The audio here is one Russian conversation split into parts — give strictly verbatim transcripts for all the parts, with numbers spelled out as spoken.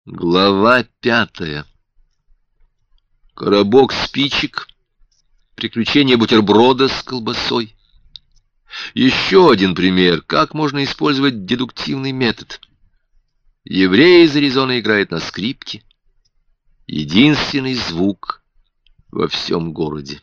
Глава пятая. Коробок спичек. Приключения бутерброда с колбасой. Еще один пример, как можно использовать дедуктивный метод. Еврей из Аризоны играет на скрипке. Единственный звук во всем городе.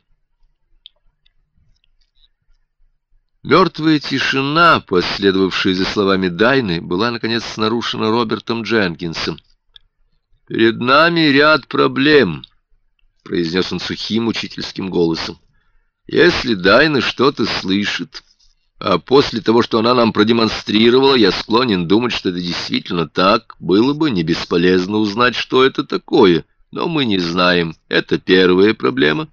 Мертвая тишина, последовавшая за словами Дайны, была, наконец, нарушена Робертом Дженкинсом. «Перед нами ряд проблем», — произнес он сухим учительским голосом. «Если Дайна что-то слышит, а после того, что она нам продемонстрировала, я склонен думать, что это действительно так, было бы не бесполезно узнать, что это такое, но мы не знаем. Это первая проблема.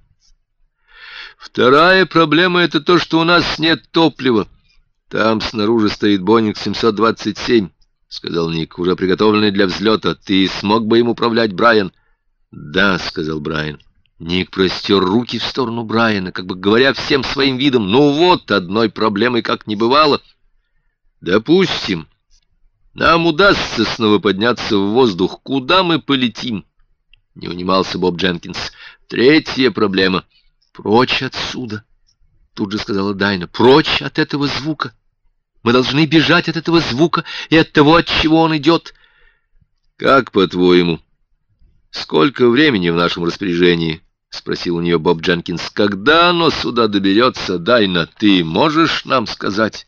Вторая проблема — это то, что у нас нет топлива. Там снаружи стоит Боинг семьсот двадцать семь. — сказал Ник, — уже приготовленный для взлета. Ты смог бы им управлять, Брайан? — Да, — сказал Брайан. Ник простер руки в сторону Брайана, как бы говоря всем своим видом: ну вот, одной проблемой как не бывало. Допустим, нам удастся снова подняться в воздух. Куда мы полетим? Не унимался Боб Дженкинс. Третья проблема. Прочь отсюда, тут же сказала Дайна. Прочь от этого звука. Мы должны бежать от этого звука и от того, от чего он идет. Как по-твоему, сколько времени в нашем распоряжении? Спросил у нее Боб Дженкинс. Когда оно сюда доберется, Дайна, ты можешь нам сказать?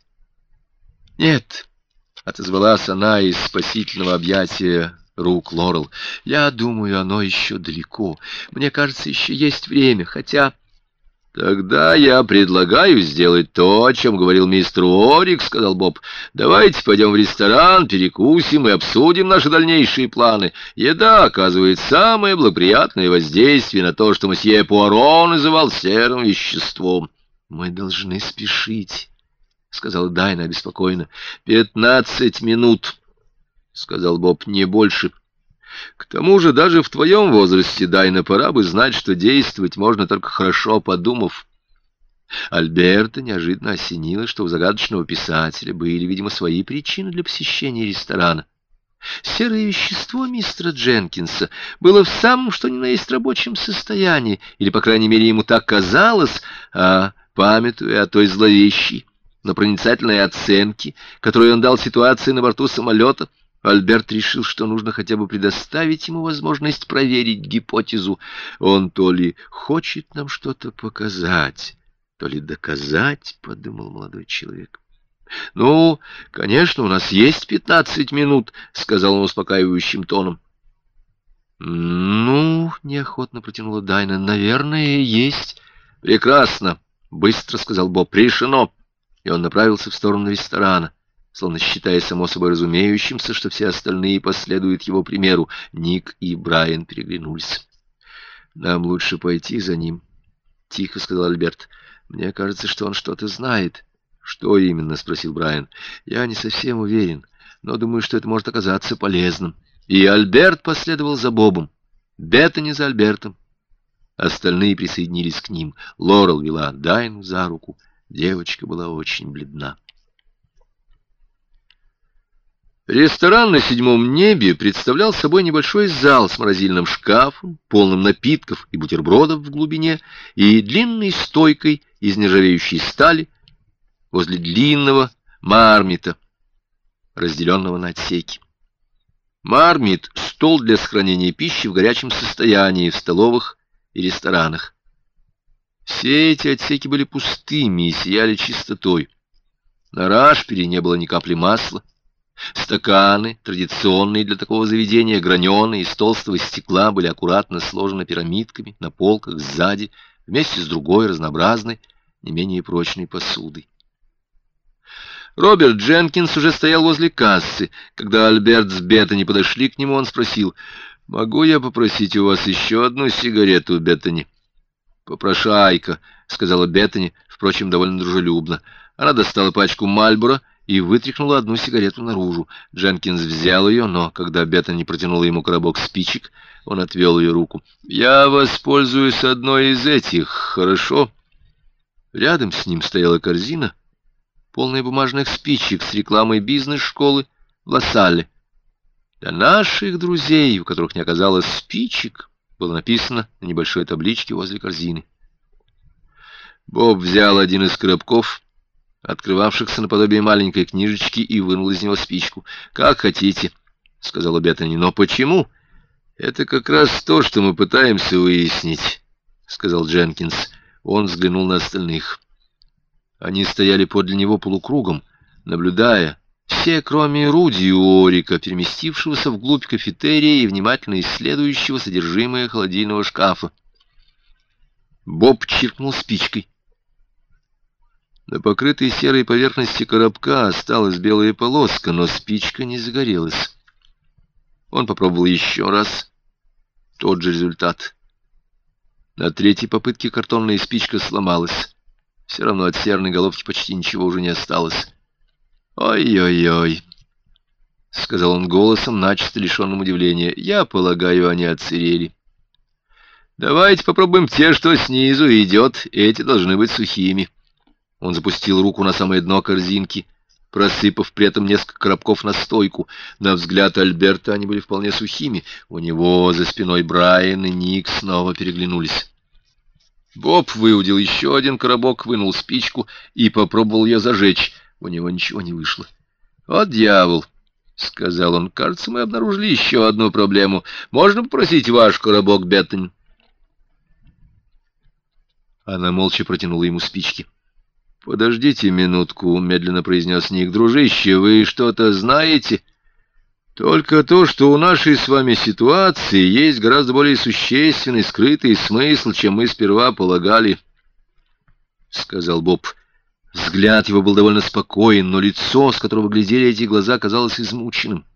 Нет, отозвалась она из спасительного объятия рук Лорел. Я думаю, оно еще далеко. Мне кажется, еще есть время, хотя... «Тогда я предлагаю сделать то, о чем говорил мистер Уорик», — сказал Боб. «Давайте пойдем в ресторан, перекусим и обсудим наши дальнейшие планы. Еда оказывает самое благоприятное воздействие на то, что мсье Пуаро называл серым веществом». «Мы должны спешить», — сказала Дайна обеспокоенно. «Пятнадцать минут», — сказал Боб, — «не больше». К тому же даже в твоем возрасте, Дайна, пора бы знать, что действовать можно только хорошо подумав. Альберта неожиданно осенило, что у загадочного писателя были, видимо, свои причины для посещения ресторана. Серое вещество мистера Дженкинса было в самом что ни на есть рабочем состоянии, или, по крайней мере, ему так казалось, а, памятуя о той зловещей, но проницательной оценке, которую он дал ситуации на борту самолета, Альберт решил, что нужно хотя бы предоставить ему возможность проверить гипотезу. Он то ли хочет нам что-то показать, то ли доказать, — подумал молодой человек. — Ну, конечно, у нас есть пятнадцать минут, — сказал он успокаивающим тоном. — Ну, — неохотно протянула Дайна, — наверное, есть. — Прекрасно, — быстро сказал Боб. — Решено. И он направился в сторону ресторана, словно считая само собой разумеющимся, что все остальные последуют его примеру. Ник и Брайан переглянулись. «Нам лучше пойти за ним», — тихо сказал Альберт. «Мне кажется, что он что-то знает». «Что именно?» — спросил Брайан. «Я не совсем уверен, но думаю, что это может оказаться полезным». И Альберт последовал за Бобом, Беттани за Альбертом. Остальные присоединились к ним. Лорел вела Дайну за руку. Девочка была очень бледна. Ресторан на седьмом небе представлял собой небольшой зал с морозильным шкафом, полным напитков и бутербродов в глубине, и длинной стойкой из нержавеющей стали возле длинного мармита, разделенного на отсеки. Мармит — стол для сохранения пищи в горячем состоянии в столовых и ресторанах. Все эти отсеки были пустыми и сияли чистотой. На рашпире не было ни капли масла. Стаканы, традиционные для такого заведения, граненые, из толстого стекла, были аккуратно сложены пирамидками на полках сзади, вместе с другой разнообразной, не менее прочной посудой. Роберт Дженкинс уже стоял возле кассы. Когда Альберт с Беттани подошли к нему, он спросил: «Могу я попросить у вас еще одну сигарету, Беттани?» «Попрошайка», — сказала Беттани, впрочем, довольно дружелюбно. Она достала пачку Мальборо и вытряхнула одну сигарету наружу. Дженкинс взял ее, но когда Беттани протянула ему коробок спичек, он отвел ее руку. «Я воспользуюсь одной из этих, хорошо?» Рядом с ним стояла корзина, полная бумажных спичек с рекламой бизнес-школы в Лассале. Для наших друзей, у которых не оказалось спичек, было написано на небольшой табличке возле корзины. Боб взял один из коробков, открывавшихся наподобие маленькой книжечки, и вынул из него спичку. «Как хотите», — сказала Беттани. «Но почему?» «Это как раз то, что мы пытаемся выяснить», — сказал Дженкинс. Он взглянул на остальных. Они стояли подле него полукругом, наблюдая, все, кроме Руди и Орика, переместившегося вглубь кафетерия и внимательно исследующего содержимое холодильного шкафа. Боб чиркнул спичкой. На покрытой серой поверхности коробка осталась белая полоска, но спичка не загорелась. Он попробовал еще раз. Тот же результат. На третьей попытке картонная спичка сломалась. Все равно от серной головки почти ничего уже не осталось. «Ой-ой-ой», — сказал он голосом, начисто лишенным удивления. «Я полагаю, они отсырели. Давайте попробуем те, что снизу идет. Эти должны быть сухими». Он запустил руку на самое дно корзинки, просыпав при этом несколько коробков на стойку. На взгляд Альберта они были вполне сухими. У него за спиной Брайан и Ник снова переглянулись. Боб выудил еще один коробок, вынул спичку и попробовал ее зажечь. У него ничего не вышло. «О, дьявол!» — сказал он. «Кажется, мы обнаружили еще одну проблему. Можно попросить ваш коробок, Беттани?» Она молча протянула ему спички. «Подождите минутку», — медленно произнес Ник. «Дружище, вы что-то знаете?» «Только то, что у нашей с вами ситуации есть гораздо более существенный скрытый смысл, чем мы сперва полагали», — сказал Боб. Взгляд его был довольно спокоен, но лицо, с которого глядели эти глаза, казалось измученным.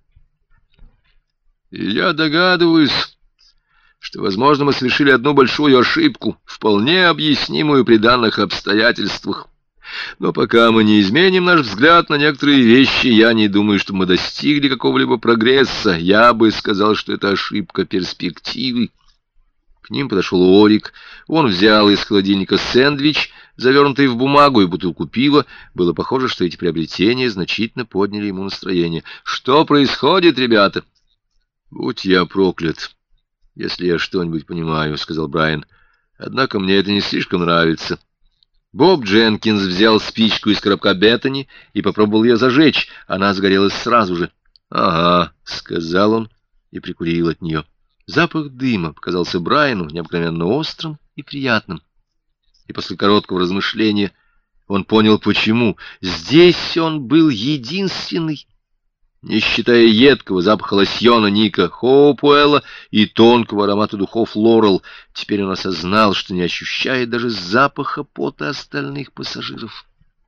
«Я догадываюсь, что, возможно, мы совершили одну большую ошибку, вполне объяснимую при данных обстоятельствах. Но пока мы не изменим наш взгляд на некоторые вещи, я не думаю, что мы достигли какого-либо прогресса. Я бы сказал, что это ошибка перспективы». К ним подошел Орик. Он взял из холодильника сэндвич, завернутый в бумагу, и бутылку пива. Было похоже, что эти приобретения значительно подняли ему настроение. «Что происходит, ребята?» «Будь я проклят, если я что-нибудь понимаю», — сказал Брайан. «Однако мне это не слишком нравится». Боб Дженкинс взял спичку из коробка Беттани и попробовал ее зажечь. Она загорелась сразу же. «Ага», — сказал он и прикурил от нее. Запах дыма показался Брайану необыкновенно острым и приятным. И после короткого размышления он понял, почему. Здесь он был единственный, не считая едкого запаха лосьона Ника Хоупуэлла и тонкого аромата духов Лорел. Теперь он осознал, что не ощущает даже запаха пота остальных пассажиров.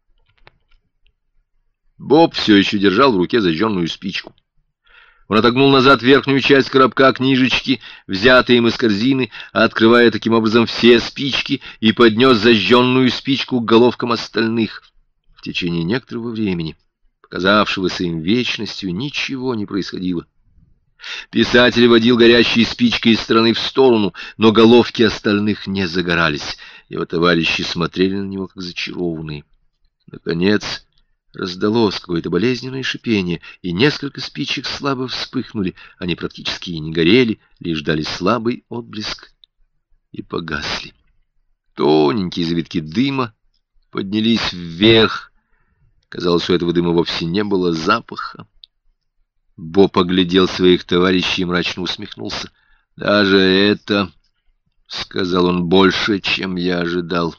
Боб все еще держал в руке зажженную спичку. Он отогнул назад верхнюю часть коробка книжечки, взятой им из корзины, открывая таким образом все спички, и поднес зажженную спичку к головкам остальных. В течение некоторого времени, казавшегося им вечностью, ничего не происходило. Писатель водил горящей спичкой из стороны в сторону, но головки остальных не загорались. Его товарищи смотрели на него, как зачарованные. Наконец раздалось какое-то болезненное шипение, и несколько спичек слабо вспыхнули. Они практически и не горели, лишь дали слабый отблеск и погасли. Тоненькие завитки дыма поднялись вверх. Казалось, у этого дыма вовсе не было запаха. Боб оглядел своих товарищей и мрачно усмехнулся. «Даже это, — сказал он, — больше, чем я ожидал».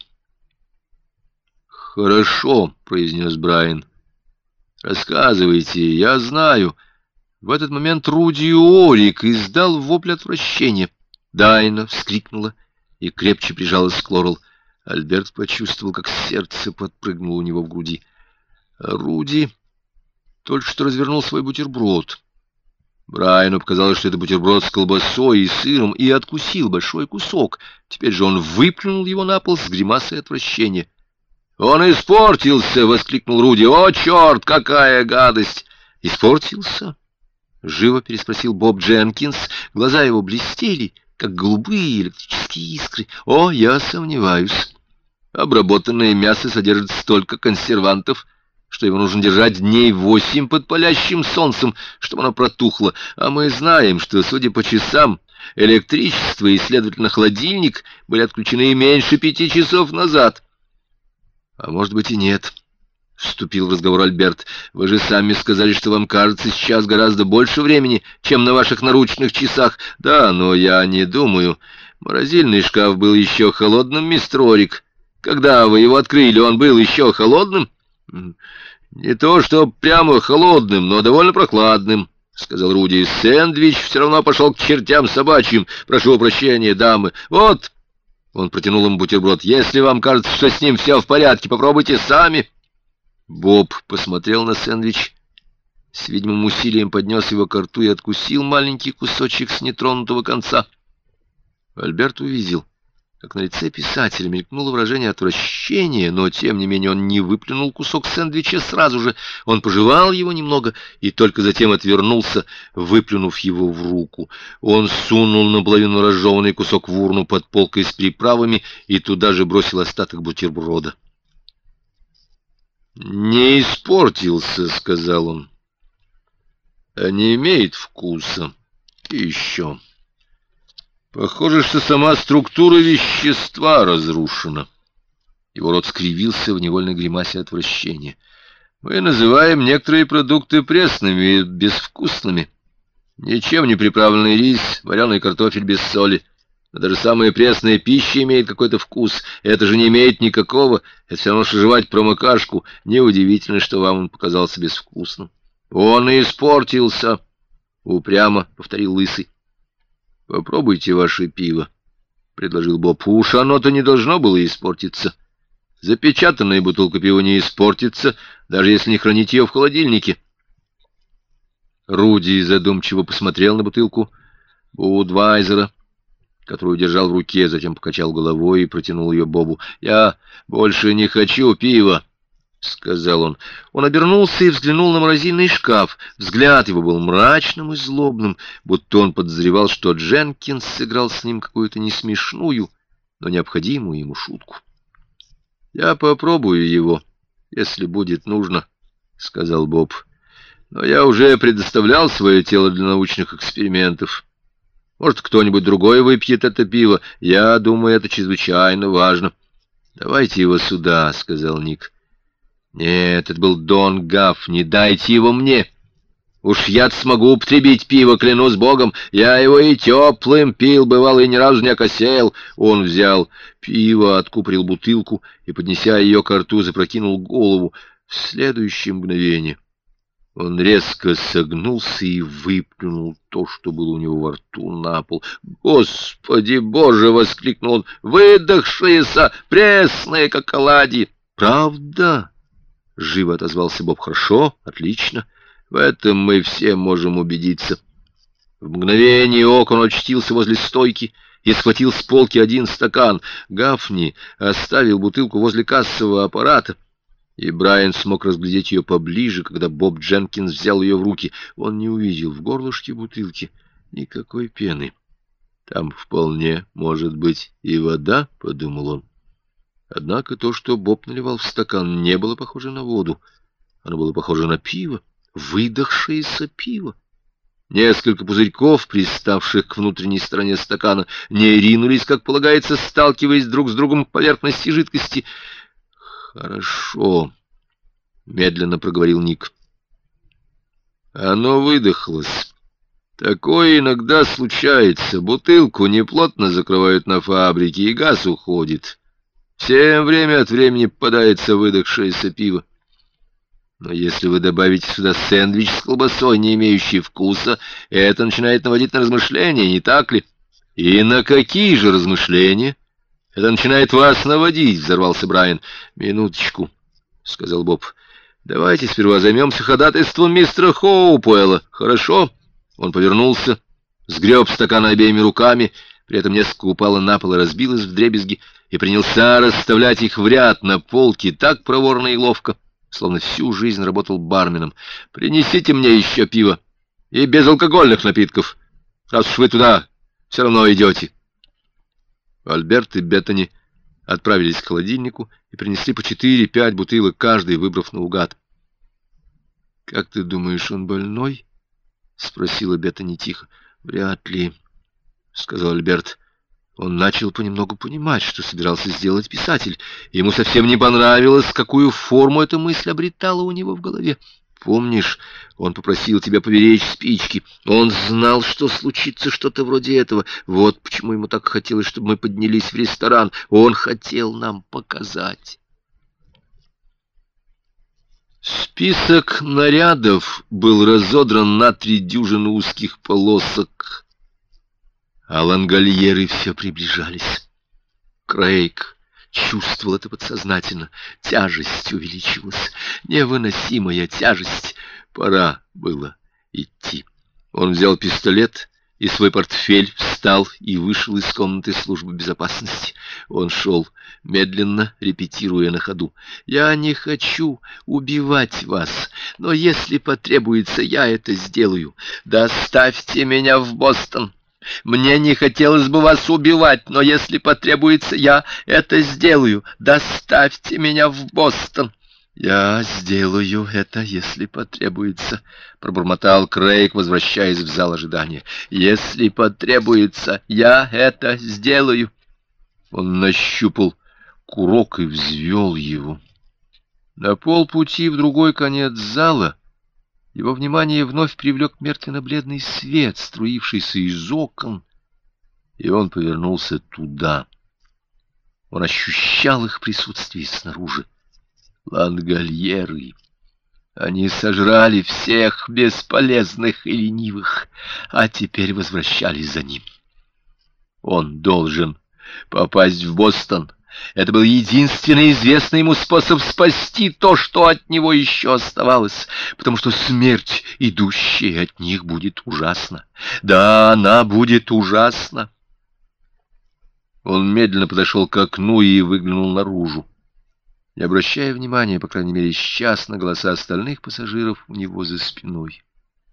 «Хорошо, — произнес Брайан. — Рассказывайте, я знаю». В этот момент Руди и Орик издал вопль отвращения. Дайна вскрикнула и крепче прижалась к Лорел. Альберт почувствовал, как сердце подпрыгнуло у него в груди. Руди только что развернул свой бутерброд. Брайану показалось, что это бутерброд с колбасой и сыром, и откусил большой кусок. Теперь же он выплюнул его на пол с гримасой отвращения. «Он испортился!» — воскликнул Руди. «О, черт, какая гадость!» «Испортился?» — живо переспросил Боб Дженкинс. Глаза его блестели, как голубые электрические искры. «О, я сомневаюсь. Обработанное мясо содержит столько консервантов, что его нужно держать дней восемь под палящим солнцем, чтобы оно протухло, а мы знаем, что, судя по часам, электричество и, следовательно, холодильник были отключены меньше пяти часов назад. — А может быть и нет, — вступил в разговор Альберт. — Вы же сами сказали, что вам кажется сейчас гораздо больше времени, чем на ваших наручных часах. Да, но я не думаю. Морозильный шкаф был еще холодным, мистер Орик. Когда вы его открыли, он был еще холодным? — Не то, что прямо холодным, но довольно прохладным, — сказал Руди. — Сэндвич все равно пошел к чертям собачьим. Прошу прощения, дамы. Вот, — он протянул им бутерброд, — если вам кажется, что с ним все в порядке, попробуйте сами. Боб посмотрел на сэндвич, с видимым усилием поднес его ко рту и откусил маленький кусочек с нетронутого конца. Альберт увидел, как на лице писателя мелькнуло выражение отвращения, но, тем не менее, он не выплюнул кусок сэндвича сразу же. Он пожевал его немного и только затем отвернулся, выплюнув его в руку. Он сунул наполовину разжеванный кусок в урну под полкой с приправами и туда же бросил остаток бутерброда. «Не испортился», — сказал он, — «а не имеет вкуса. И еще... Похоже, что сама структура вещества разрушена». Его рот скривился в невольной гримасе отвращения. «Мы называем некоторые продукты пресными и безвкусными. Ничем не приправленный рис, вареный картофель без соли. Но даже самая пресная пища имеет какой-то вкус. Это же не имеет никакого. Это все равно, что жевать промокашку. Неудивительно, что вам он показался безвкусным». «Он и испортился», — упрямо повторил Лысый. «Попробуйте ваше пиво», — предложил Боб. «Уж оно-то не должно было испортиться. Запечатанная бутылка пива не испортится, даже если не хранить ее в холодильнике». Руди задумчиво посмотрел на бутылку Будвайзера, которую держал в руке, затем покачал головой и протянул ее Бобу. «Я больше не хочу пива», — сказал он. Он обернулся и взглянул на морозильный шкаф. Взгляд его был мрачным и злобным, будто он подозревал, что Дженкинс сыграл с ним какую-то несмешную, но необходимую ему шутку. «Я попробую его, если будет нужно», — сказал Боб. «Но я уже предоставлял свое тело для научных экспериментов. Может, кто-нибудь другой выпьет это пиво. Я думаю, это чрезвычайно важно». «Давайте его сюда», — сказал Ник. «Нет, это был Дон Гафни, дайте его мне. Уж я-то смогу употребить пиво, клянусь богом. Я его и теплым пил, бывало, и ни разу не окосел». Он взял пиво, откупорил бутылку и, поднеся ее ко рту, запрокинул голову. В следующее мгновение он резко согнулся и выплюнул то, что было у него во рту, на пол. «Господи Боже!» — воскликнул он. «Выдохшиеся, пресные, как оладьи!» «Правда?» — живо отозвался Боб. «Хорошо, отлично. В этом мы все можем убедиться». В мгновение ока он очутился возле стойки и схватил с полки один стакан. Гафни оставил бутылку возле кассового аппарата, и Брайан смог разглядеть ее поближе, когда Боб Дженкинс взял ее в руки. Он не увидел в горлышке бутылки никакой пены. «Там вполне может быть и вода», — подумал он. Однако то, что Боб наливал в стакан, не было похоже на воду. Оно было похоже на пиво, выдохшееся пиво. Несколько пузырьков, приставших к внутренней стороне стакана, не ринулись, как полагается, сталкиваясь друг с другом к поверхности жидкости. «Хорошо», — медленно проговорил Ник. «Оно выдохлось. Такое иногда случается. Бутылку неплотно закрывают на фабрике, и газ уходит. Всем время от времени попадается выдохшееся пиво. Но если вы добавите сюда сэндвич с колбасой, не имеющий вкуса, это начинает наводить на размышления, не так ли?» «И на какие же размышления это начинает вас наводить?» — взорвался Брайан. «Минуточку», — сказал Боб. «Давайте сперва займемся ходатайством мистера Хоупуэлла. Хорошо?» Он повернулся, сгреб стакан обеими руками, при этом несколько упало на пол и разбилось вдребезги, и принялся расставлять их в ряд на полке так проворно и ловко, словно всю жизнь работал барменом. «Принесите мне еще пиво и безалкогольных напитков, раз уж вы туда все равно идете». Альберт и Беттани отправились к холодильнику и принесли по четыре-пять бутылок каждый, выбрав наугад. Как ты думаешь, он больной? — спросила Беттани тихо. — Вряд ли, — сказал Альберт. Он начал понемногу понимать, что собирался сделать писатель. Ему совсем не понравилось, какую форму эта мысль обретала у него в голове. Помнишь, он попросил тебя поберечь спички. Он знал, что случится что-то вроде этого. Вот почему ему так хотелось, чтобы мы поднялись в ресторан. Он хотел нам показать. Список нарядов был разодран на три дюжины узких полосок, а лангольеры все приближались. Крейг чувствовал это подсознательно. Тяжесть увеличивалась, невыносимая тяжесть. Пора было идти. Он взял пистолет и свой портфель, встал и вышел из комнаты службы безопасности. Он шел, медленно репетируя на ходу. «Я не хочу убивать вас, но если потребуется, я это сделаю. Доставьте меня в Бостон. Мне не хотелось бы вас убивать, но если потребуется, я это сделаю. Доставьте меня в Бостон». «Я сделаю это, если потребуется», — пробормотал Крейг, возвращаясь в зал ожидания. «Если потребуется, я это сделаю». Он нащупал курок и взвел его. На полпути в другой конец зала его внимание вновь привлек мертвенно-бледный свет, струившийся из окон, и он повернулся туда. Он ощущал их присутствие снаружи. Лангольеры. Они сожрали всех бесполезных и ленивых, а теперь возвращались за ним. Он должен попасть в Бостон. Это был единственный известный ему способ спасти то, что от него еще оставалось, потому что смерть, идущая от них, будет ужасна. Да, она будет ужасна. Он медленно подошел к окну и выглянул наружу, не обращая внимания, по крайней мере, сейчас, на голоса остальных пассажиров у него за спиной.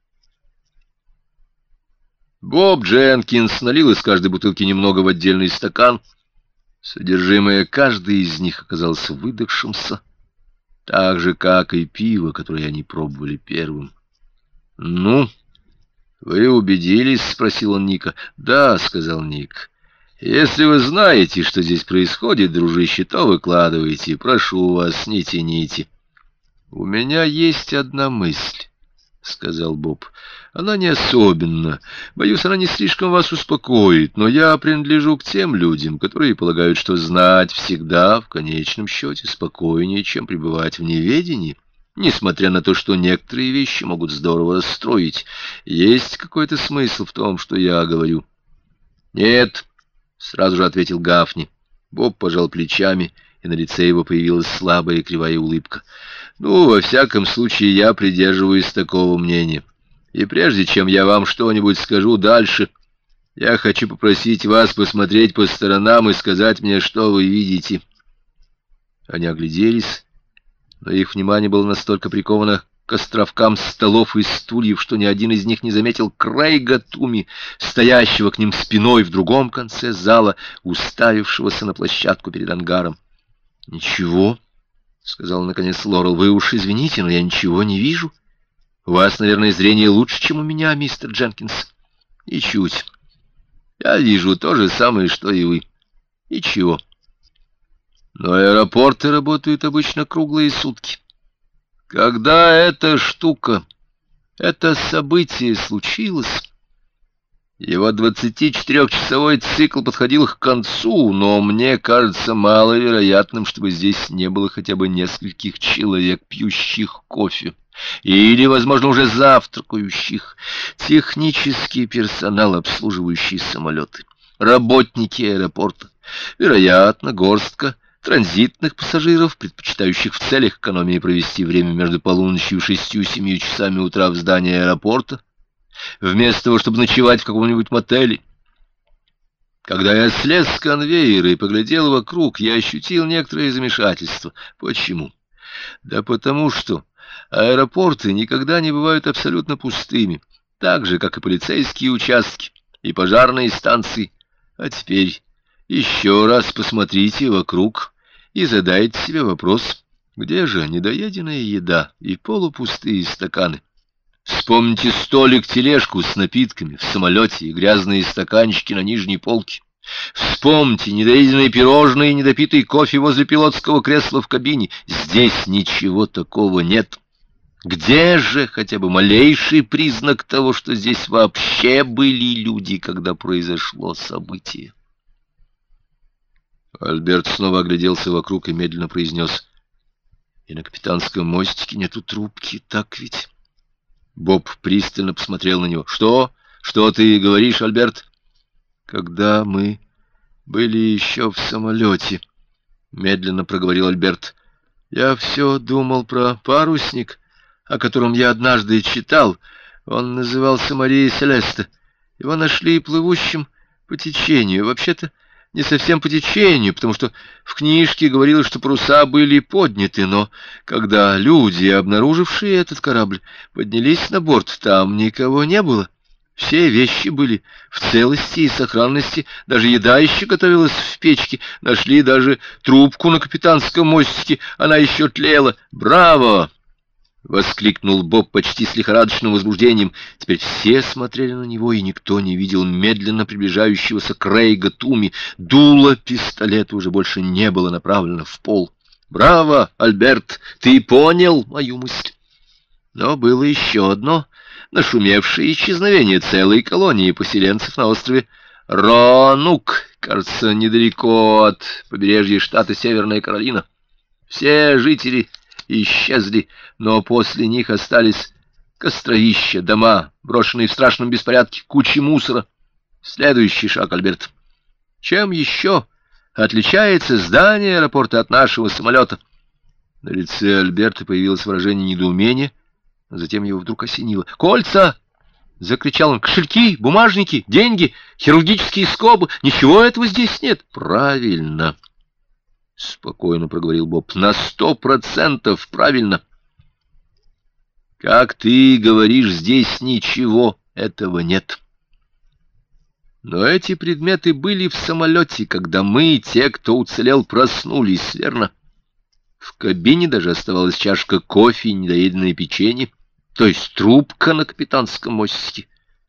Боб Дженкинс налил из каждой бутылки немного в отдельный стакан. Содержимое каждой из них оказалось выдохшимся, так же, как и пиво, которое они пробовали первым. «Ну, вы убедились?» — спросил он Ника. «Да», — сказал Ник. «Если вы знаете, что здесь происходит, дружище, то выкладывайте. Прошу вас, не тяните». «У меня есть одна мысль», — сказал Боб. «Она не особенно. Боюсь, она не слишком вас успокоит, но я принадлежу к тем людям, которые полагают, что знать всегда в конечном счете спокойнее, чем пребывать в неведении, несмотря на то, что некоторые вещи могут здорово расстроить. Есть какой-то смысл в том, что я говорю?» «Нет», — сразу же ответил Гафни. Боб пожал плечами, и на лице его появилась слабая и кривая улыбка. «Ну, во всяком случае, я придерживаюсь такого мнения. И прежде чем я вам что-нибудь скажу дальше, я хочу попросить вас посмотреть по сторонам и сказать мне, что вы видите». Они огляделись, но их внимание было настолько приковано к островкам столов и стульев, что ни один из них не заметил Крейга Туми, стоящего к ним спиной в другом конце зала, уставившегося на площадку перед ангаром. «Ничего», — сказал наконец Лорел, — «вы уж извините, но я ничего не вижу. У вас, наверное, зрение лучше, чем у меня, мистер Дженкинс». «Ничуть. Я вижу то же самое, что и вы. Ничего. Но аэропорты работают обычно круглые сутки. Когда эта штука, это событие случилось, его двадцатичетырехчасовой цикл подходил к концу, но мне кажется маловероятным, чтобы здесь не было хотя бы нескольких человек, пьющих кофе, или, возможно, уже завтракающих, технический персонал, обслуживающий самолеты, работники аэропорта, вероятно, горстка транзитных пассажиров, предпочитающих в целях экономии провести время между полуночью и шестью-семью часами утра в здании аэропорта, вместо того, чтобы ночевать в каком-нибудь мотеле. Когда я слез с конвейера и поглядел вокруг, я ощутил некоторое замешательство. Почему? Да потому что аэропорты никогда не бывают абсолютно пустыми, так же, как и полицейские участки и пожарные станции. А теперь еще раз посмотрите вокруг и задайте себе вопрос, Где же недоеденная еда и полупустые стаканы? Вспомните столик-тележку с напитками в самолете и грязные стаканчики на нижней полке. Вспомните недоеденные пирожные и недопитый кофе возле пилотского кресла в кабине. Здесь ничего такого нет. Где же хотя бы малейший признак того, что здесь вообще были люди, когда произошло событие? Альберт снова огляделся вокруг и медленно произнес: «И на капитанском мостике нету трубки, так ведь?» Боб пристально посмотрел на него. «Что? Что ты говоришь, Альберт?» «Когда мы были еще в самолете», — медленно проговорил Альберт, — «я все думал про парусник, о котором я однажды читал. Он назывался Мария Селеста. Его нашли плывущим по течению. Вообще-то не совсем по течению, потому что в книжке говорилось, что паруса были подняты, но когда люди, обнаружившие этот корабль, поднялись на борт, там никого не было. Все вещи были в целости и сохранности, даже еда еще готовилась в печке. Нашли даже трубку на капитанском мостике, она еще тлела. Браво!» — воскликнул Боб почти с лихорадочным возбуждением. Теперь все смотрели на него, и никто не видел медленно приближающегося Крейга Туми. Дуло пистолета уже больше не было направлено в пол. «Браво, Альберт! Ты понял мою мысль?» Но было еще одно нашумевшее исчезновение целой колонии поселенцев на острове Ронук, кажется, недалеко от побережья штата Северная Каролина. Все жители исчезли, но после них остались костровища, дома, брошенные в страшном беспорядке, кучи мусора. Следующий шаг, Альберт. Чем еще отличается здание аэропорта от нашего самолета? На лице Альберта появилось выражение недоумения, а затем его вдруг осенило. «Кольца!» — закричал он. «Кошельки, бумажники, деньги, хирургические скобы. Ничего этого здесь нет». «Правильно», — спокойно проговорил Боб. «На сто процентов правильно. Как ты говоришь, здесь ничего этого нет. Но эти предметы были в самолете, когда мы, те, кто уцелел, проснулись, верно? В кабине даже оставалась чашка кофе и недоеденное печенье, то есть трубка на капитанском мостике».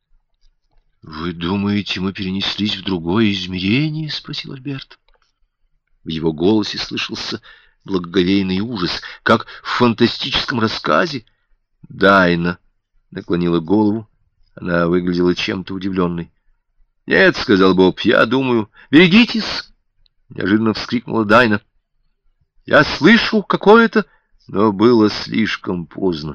«Вы думаете, мы перенеслись в другое измерение?» — спросил Альберт. В его голосе слышался благоговейный ужас, как в фантастическом рассказе. Дайна наклонила голову, она выглядела чем-то удивленной. «Нет», — сказал Боб, — «я думаю...» «Берегитесь!» — неожиданно вскрикнула Дайна. «Я слышу какое-то...» Но было слишком поздно.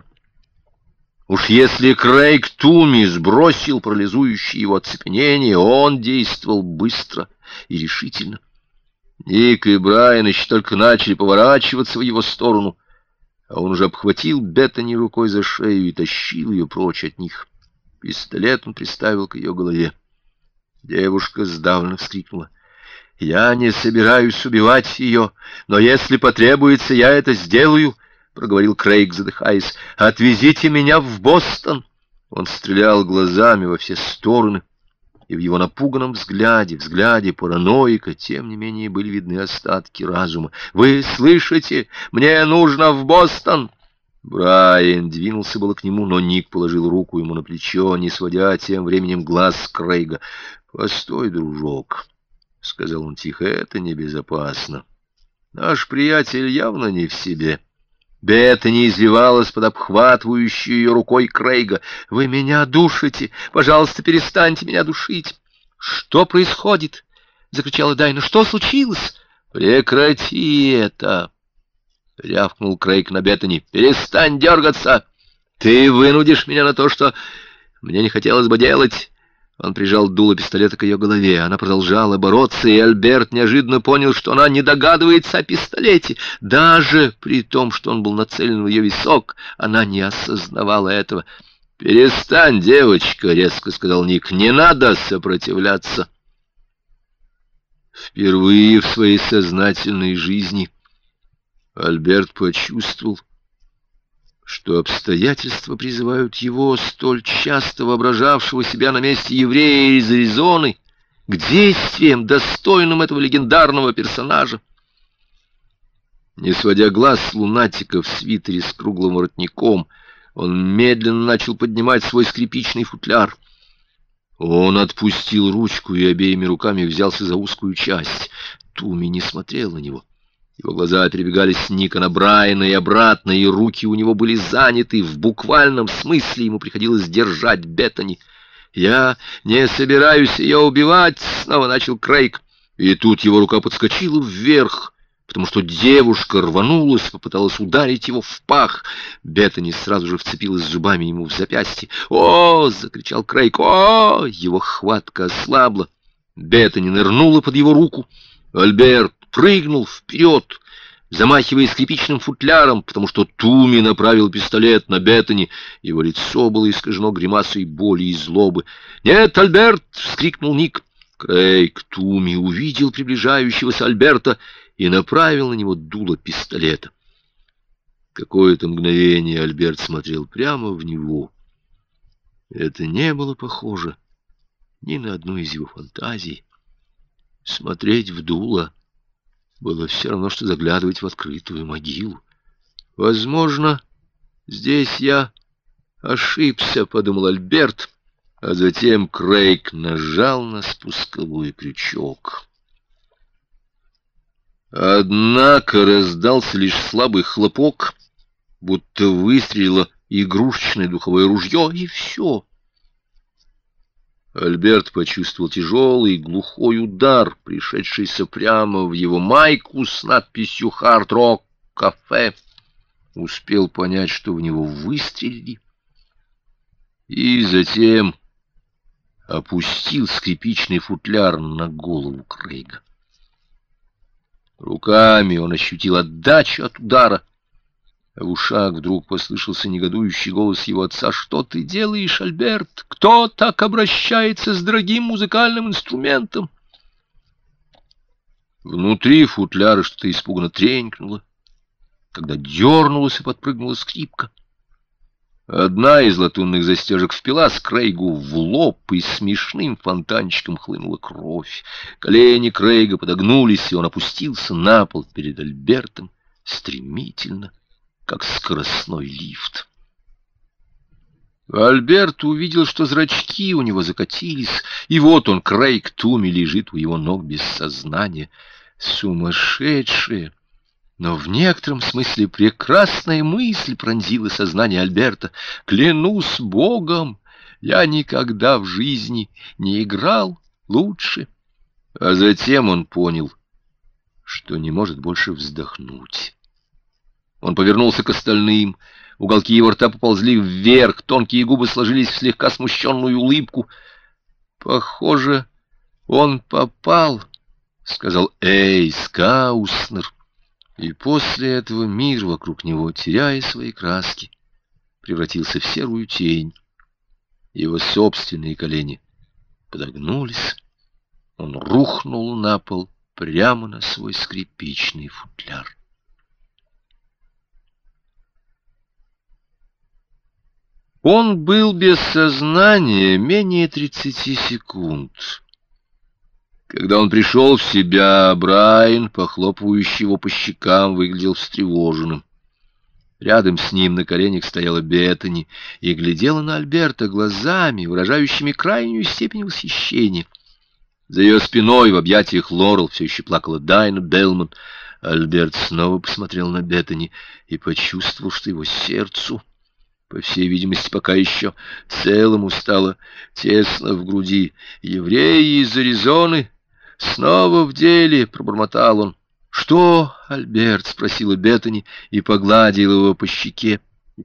Уж если Крейг Туми сбросил парализующее его оцепенение, он действовал быстро и решительно. Ник и Брайан еще только начали поворачиваться в его сторону, а он уже обхватил Беттани рукой за шею и тащил ее прочь от них. Пистолет он приставил к ее голове. Девушка сдавленно вскрикнула. «Я не собираюсь убивать ее, но если потребуется, я это сделаю», — проговорил Крейг, задыхаясь. «Отвезите меня в Бостон!» Он стрелял глазами во все стороны, и в его напуганном взгляде, взгляде параноика, тем не менее были видны остатки разума. «Вы слышите? Мне нужно в Бостон!» Брайан двинулся было к нему, но Ник положил руку ему на плечо, не сводя тем временем глаз с Крейга. «Постой, дружок», — сказал он тихо, — «это небезопасно. Наш приятель явно не в себе». Беттани извивалась под обхватывающей ее рукой Крейга. «Вы меня душите! Пожалуйста, перестаньте меня душить!» «Что происходит?» — закричала Дайна. «Что случилось?» «Прекрати это!» — рявкнул Крейг на Беттани. «Перестань дергаться! Ты вынудишь меня на то, что мне не хотелось бы делать!» Он прижал дуло пистолета к ее голове. Она продолжала бороться, и Альберт неожиданно понял, что она не догадывается о пистолете. Даже при том, что он был нацелен в ее висок, она не осознавала этого. «Перестань, девочка», — резко сказал Ник, — «не надо сопротивляться». Впервые в своей сознательной жизни Альберт почувствовал, что обстоятельства призывают его, столь часто воображавшего себя на месте еврея из Аризоны, к действиям, достойным этого легендарного персонажа. Не сводя глаз с лунатика в свитере с круглым воротником, он медленно начал поднимать свой скрипичный футляр. Он отпустил ручку и обеими руками взялся за узкую часть. Туми не смотрел на него. Его глаза перебегали с Ника на Брайана и обратно, и руки у него были заняты. В буквальном смысле ему приходилось держать Беттани. «Я не собираюсь ее убивать», — снова начал Крейг. И тут его рука подскочила вверх, потому что девушка рванулась, попыталась ударить его в пах. Беттани сразу же вцепилась зубами ему в запястье. «О!» — закричал Крейг. «О!» Его хватка ослабла. Беттани нырнула под его руку. Альберт прыгнул вперед, замахивая скрипичным футляром, потому что Туми направил пистолет на Беттани. Его лицо было искажено гримасой боли и злобы. «Нет, Альберт!» — вскрикнул Ник. Крейг Туми увидел приближающегося Альберта и направил на него дуло пистолета. Какое-то мгновение Альберт смотрел прямо в него. Это не было похоже ни на одну из его фантазий. Смотреть в дуло было все равно, что заглядывать в открытую могилу. «Возможно, здесь я ошибся», — подумал Альберт, а затем Крейг нажал на спусковой крючок. Однако раздался лишь слабый хлопок, будто выстрелило игрушечное духовое ружье, и все. Альберт почувствовал тяжелый глухой удар, пришедшийся прямо в его майку с надписью «Хард Рок Кафе». Успел понять, что в него выстрелили, и затем опустил скрипичный футляр на голову Крейга. Руками он ощутил отдачу от удара, а в ушах вдруг послышался негодующий голос его отца. «Что ты делаешь, Альберт? Кто так обращается с дорогим музыкальным инструментом?» Внутри футляра что-то испуганно тренькнуло, когда дернулась и подпрыгнула скрипка. Одна из латунных застежек впилась Крейгу в лоб, и смешным фонтанчиком хлынула кровь. Колени Крейга подогнулись, и он опустился на пол перед Альбертом стремительно, как скоростной лифт. Альберт увидел, что зрачки у него закатились, и вот он, Крейг Туми, лежит у его ног без сознания. Сумасшедшая, но в некотором смысле прекрасная мысль пронзила сознание Альберта. «Клянусь Богом, я никогда в жизни не играл лучше». А затем он понял, что не может больше вздохнуть. Он повернулся к остальным. Уголки его рта поползли вверх, тонкие губы сложились в слегка смущенную улыбку. «Похоже, он попал», — сказал Эйс Кауснер. И после этого мир вокруг него, теряя свои краски, превратился в серую тень. Его собственные колени подогнулись. Он рухнул на пол прямо на свой скрипичный футляр. Он был без сознания менее тридцати секунд. Когда он пришел в себя, Брайан, похлопывающий его по щекам, выглядел встревоженным. Рядом с ним на коленях стояла Беттани и глядела на Альберта глазами, выражающими крайнюю степень восхищения. За ее спиной в объятиях Лорел все еще плакала Дайна Белман. Альберт снова посмотрел на Беттани и почувствовал, что его сердцу, по всей видимости, пока еще целому, стало тесно в груди. «Евреи из Аризоны снова в деле», — пробормотал он. «Что, Альберт?» — спросила Беттани и погладила его по щеке.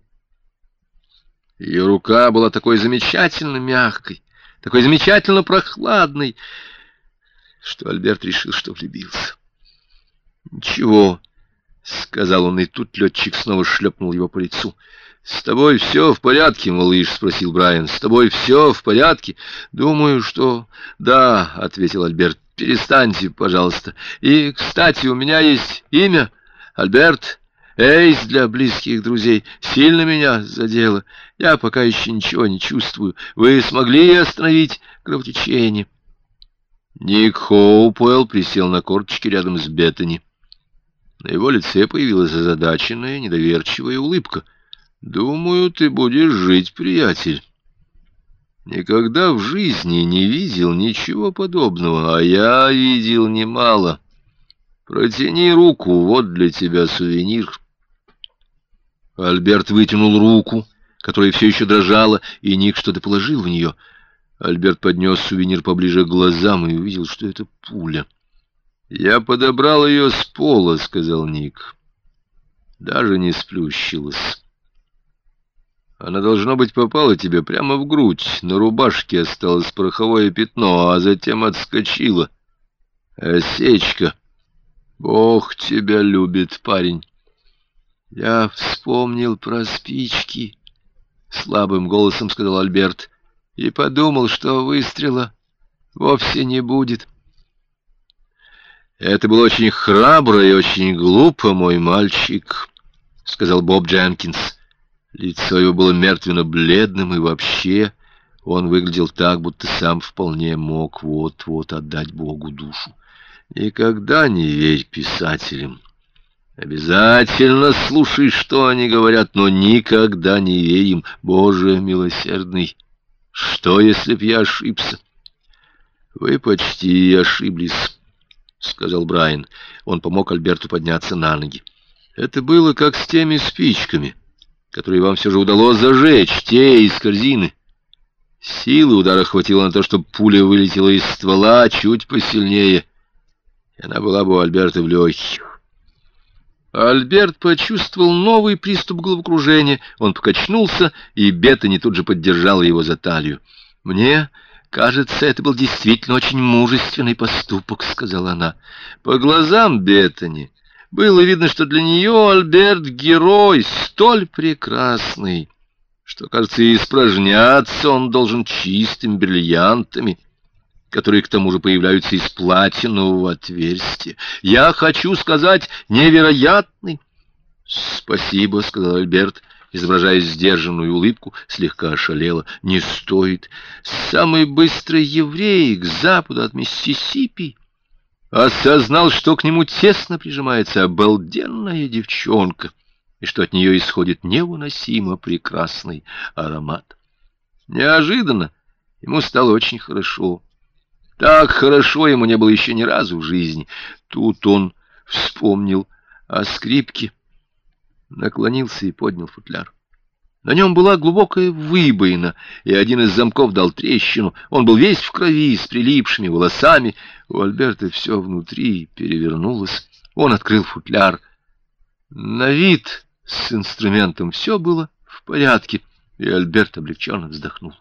Ее рука была такой замечательно мягкой, такой замечательно прохладной, что Альберт решил, что влюбился. «Ничего», — сказал он, и тут летчик снова шлепнул его по лицу. «С тобой все в порядке, малыш?» — спросил Брайан. «С тобой все в порядке?» «Думаю, что да», — ответил Альберт. «Перестаньте, пожалуйста. И, кстати, у меня есть имя. Альберт. Эйс для близких друзей. Сильно меня задело. Я пока еще ничего не чувствую. Вы смогли остановить кровотечение?» Ник Хоупуэлл присел на корточки рядом с Беттани. На его лице появилась озадаченная, недоверчивая улыбка. «Думаю, ты будешь жить, приятель. Никогда в жизни не видел ничего подобного, а я видел немало. Протяни руку, вот для тебя сувенир». Альберт вытянул руку, которая все еще дрожала, и Ник что-то положил в нее. Альберт поднес сувенир поближе к глазам и увидел, что это пуля. «Я подобрал ее с пола», — сказал Ник. «Даже не сплющилась. Она, должно быть, попала тебе прямо в грудь. На рубашке осталось пороховое пятно, а затем отскочила. Осечка. Бог тебя любит, парень». «Я вспомнил про спички», — слабым голосом сказал Альберт, — «и подумал, что выстрела вовсе не будет». «Это было очень храбро и очень глупо, мой мальчик», — сказал Боб Дженкинс. Лицо его было мертвенно-бледным, и вообще он выглядел так, будто сам вполне мог вот-вот отдать Богу душу. «Никогда не верь писателям. Обязательно слушай, что они говорят, но никогда не верь им. Боже милосердный, что, если б я ошибся?» «Вы почти ошиблись», — сказал Брайан. Он помог Альберту подняться на ноги. «Это было как с теми спичками, которые вам все же удалось зажечь, те из корзины. Силы удара хватило на то, чтобы пуля вылетела из ствола чуть посильнее, и она была бы у Альберта в легких». Альберт почувствовал новый приступ головокружения. Он покачнулся, и Беттани тут же поддержала его за талию. «Мне кажется, это был действительно очень мужественный поступок», — сказала она. По глазам Беттани было видно, что для нее Альберт — герой, столь прекрасный, что, кажется, и испражняться он должен чистыми бриллиантами, которые к тому же появляются из платинового отверстия. «Я хочу сказать, невероятный!» «Спасибо», — сказал Альберт, изображая сдержанную улыбку, слегка ошалела. «Не стоит. Самый быстрый еврей к западу от Миссисипи осознал, что к нему тесно прижимается обалденная девчонка, и что от нее исходит невыносимо прекрасный аромат. Неожиданно ему стало очень хорошо. Так хорошо ему не было еще ни разу в жизни. Тут он вспомнил о скрипке, наклонился и поднял футляр. На нем была глубокая выбоина, и один из замков дал трещину. Он был весь в крови, с прилипшими волосами. У Альберта все внутри перевернулось. Он открыл футляр. На вид с инструментом все было в порядке, и Альберт облегченно вздохнул.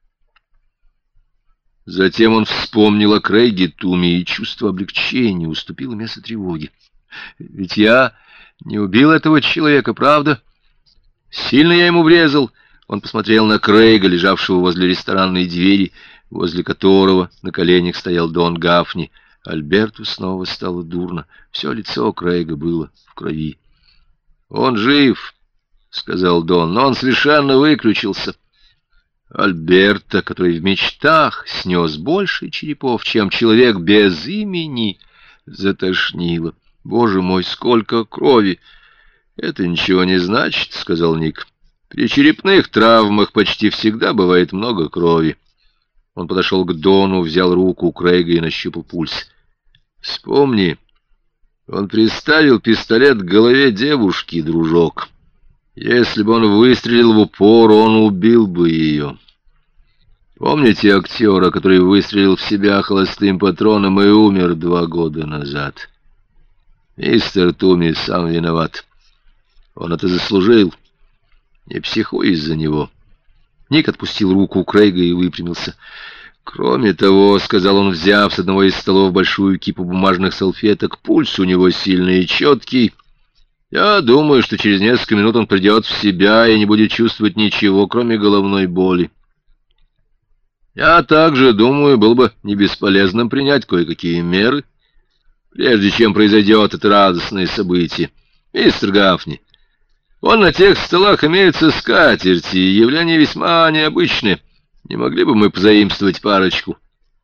Затем он вспомнил о Крейге Туме, и чувство облегчения уступило место тревоге. «Ведь я не убил этого человека, правда? Сильно я ему врезал». Он посмотрел на Крейга, лежавшего возле ресторанной двери, возле которого на коленях стоял Дон Гафни. Альберту снова стало дурно. Все лицо Крейга было в крови. «Он жив», — сказал Дон, — «но он совершенно выключился». Альберта, который в мечтах снес больше черепов, чем человек без имени, затошнило. «Боже мой, сколько крови!» «Это ничего не значит», — сказал Ник. «При черепных травмах почти всегда бывает много крови». Он подошел к Дону, взял руку у Крейга и нащупал пульс. «Вспомни, он приставил пистолет к голове девушки, дружок. Если бы он выстрелил в упор, он убил бы ее. Помните актера, который выстрелил в себя холостым патроном и умер два года назад? Мистер Туми сам виноват. Он это заслужил. Не психуй из-за него». Ник отпустил руку у Крейга и выпрямился. «Кроме того, — сказал он, взяв с одного из столов большую кипу бумажных салфеток, — пульс у него сильный и четкий. Я думаю, что через несколько минут он придет в себя и не будет чувствовать ничего, кроме головной боли. Я также думаю, было бы не бесполезным принять кое-какие меры, прежде чем произойдет это радостное событие. Мистер Гафни, вон на тех столах имеются скатерти, явление весьма необычное. Не могли бы мы позаимствовать парочку?»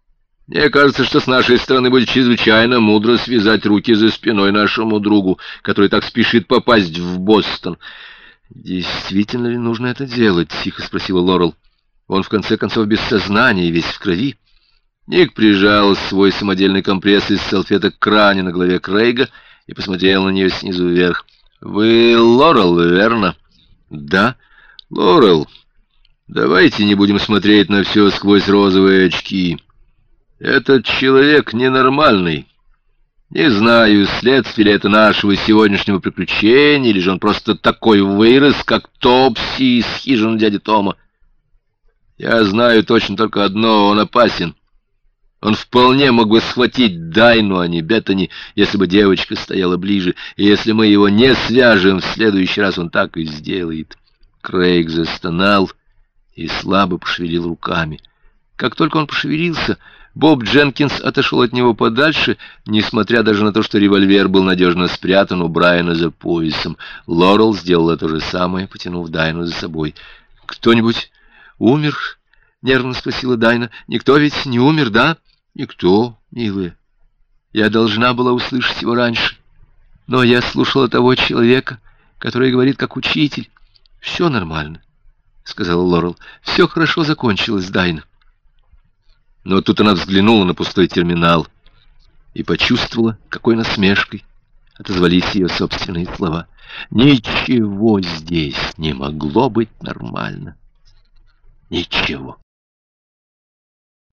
Мне кажется, что с нашей стороны будет чрезвычайно мудро связать руки за спиной нашему другу, который так спешит попасть в Бостон. «Действительно ли нужно это делать?» — тихо спросила Лорел. «Он, в конце концов, без сознания и весь в крови». Ник прижал свой самодельный компресс из салфеток к ране на голове Крейга и посмотрел на нее снизу вверх. «Вы Лорел, верно?» «Да». «Лорел, давайте не будем смотреть на все сквозь розовые очки. Этот человек ненормальный. Не знаю, следствие ли это нашего сегодняшнего приключения, или же он просто такой вырос, как Топси из хижины дяди Тома. Я знаю точно только одно: он опасен. Он вполне мог бы схватить Дайну, а не Беттани, если бы девочка стояла ближе, и если мы его не свяжем, в следующий раз он так и сделает». Крейг застонал и слабо пошевелил руками. Как только он пошевелился, Боб Дженкинс отошел от него подальше, несмотря даже на то, что револьвер был надежно спрятан у Брайана за поясом. Лорел сделала то же самое, потянув Дайну за собой. «Кто-нибудь умер?» — нервно спросила Дайна. «Никто ведь не умер, да?» «Никто, милая. Я должна была услышать его раньше. Но я слушала того человека, который говорит как учитель. Все нормально», — сказала Лорел. «Все хорошо закончилось, Дайна». Но тут она взглянула на пустой терминал и почувствовала, какой насмешкой отозвались ее собственные слова. «Ничего здесь не могло быть нормально. Ничего».